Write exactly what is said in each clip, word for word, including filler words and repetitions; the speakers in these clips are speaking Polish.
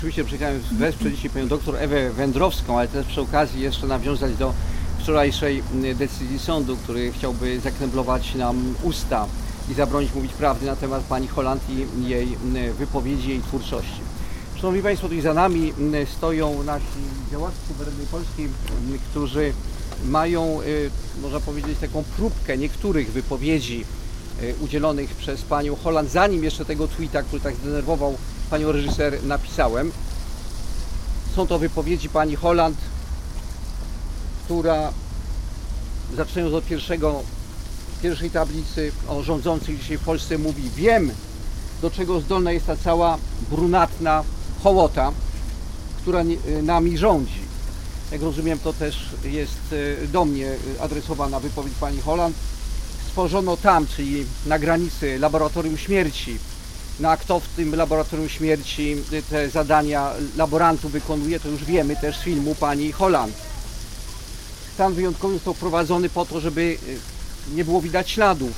Oczywiście przyjechałem wesprzeć dzisiaj panią doktor Ewę Wędrowską, ale też przy okazji jeszcze nawiązać do wczorajszej decyzji sądu, który chciałby zakneblować nam usta i zabronić mówić prawdy na temat pani Holland i jej wypowiedzi, jej twórczości. Szanowni Państwo, tutaj za nami stoją nasi działacze suwerennej Polski, którzy mają, można powiedzieć, taką próbkę niektórych wypowiedzi udzielonych przez panią Holland, zanim jeszcze tego tweeta, który tak zdenerwował panią reżyser, napisałem. Są to wypowiedzi pani Holland, która, zaczynając od pierwszego, pierwszej tablicy o rządzących dzisiaj w Polsce, mówi: wiem, do czego zdolna jest ta cała brunatna hołota, która nami rządzi. Jak rozumiem, to też jest do mnie adresowana wypowiedź pani Holland. Stworzono tam, czyli na granicy, laboratorium śmierci. No a kto w tym laboratorium śmierci te zadania laborantów wykonuje, to już wiemy też z filmu pani Holland. Stan wyjątkowy został wprowadzony po to, żeby nie było widać śladów.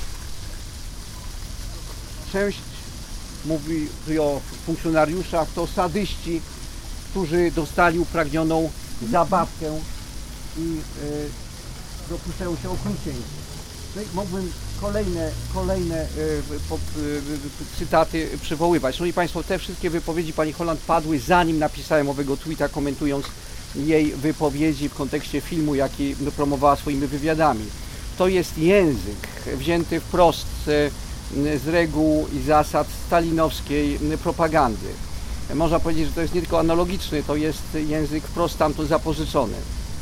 Część mówi o funkcjonariuszach, to sadyści, którzy dostali upragnioną zabawkę i yy, dopuszczają się okrucieństw. Mógłbym kolejne, kolejne yy, po, yy, cytaty przywoływać. Szanowni Państwo, te wszystkie wypowiedzi pani Holland padły, zanim napisałem owego tweeta, komentując jej wypowiedzi w kontekście filmu, jaki promowała swoimi wywiadami. To jest język wzięty wprost z reguł i zasad stalinowskiej propagandy. Można powiedzieć, że to jest nie tylko analogiczny, to jest język wprost stamtąd zapożyczony.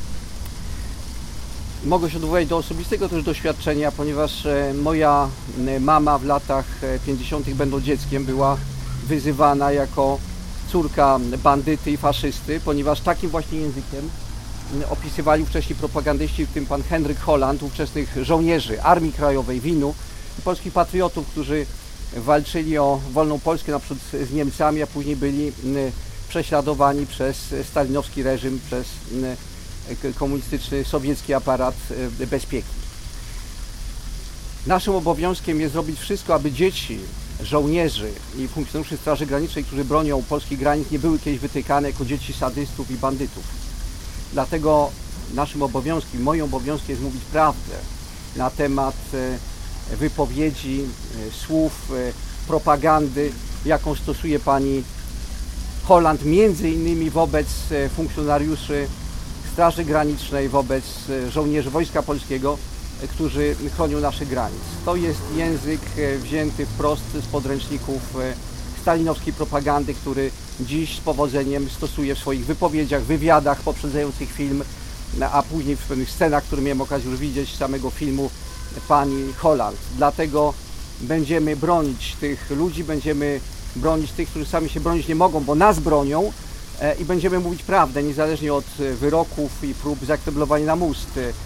Mogę się odwołać do osobistego też doświadczenia, ponieważ moja mama w latach pięćdziesiątych, będąc dzieckiem, była wyzywana jako córka bandyty i faszysty, ponieważ takim właśnie językiem opisywali wcześniej propagandyści, w tym pan Henryk Holland, ówczesnych żołnierzy Armii Krajowej, WiN-u i polskich patriotów, którzy walczyli o wolną Polskę naprzód z Niemcami, a później byli prześladowani przez stalinowski reżim, przez komunistyczny, sowiecki aparat bezpieki. Naszym obowiązkiem jest zrobić wszystko, aby dzieci żołnierzy i funkcjonariuszy Straży Granicznej, którzy bronią polskich granic, nie były kiedyś wytykane jako dzieci sadystów i bandytów. Dlatego naszym obowiązkiem, moim obowiązkiem jest mówić prawdę na temat wypowiedzi, słów, propagandy, jaką stosuje pani Holland, między innymi wobec funkcjonariuszy Straży Granicznej, wobec żołnierzy Wojska Polskiego, którzy chronią naszych granic. To jest język wzięty wprost z podręczników stalinowskiej propagandy, który dziś z powodzeniem stosuje w swoich wypowiedziach, wywiadach poprzedzających film, a później w pewnych scenach, które miałem okazję już widzieć z samego filmu pani Holland. Dlatego będziemy bronić tych ludzi, będziemy bronić tych, którzy sami się bronić nie mogą, bo nas bronią, i będziemy mówić prawdę, niezależnie od wyroków i prób zakneblowania nam ust.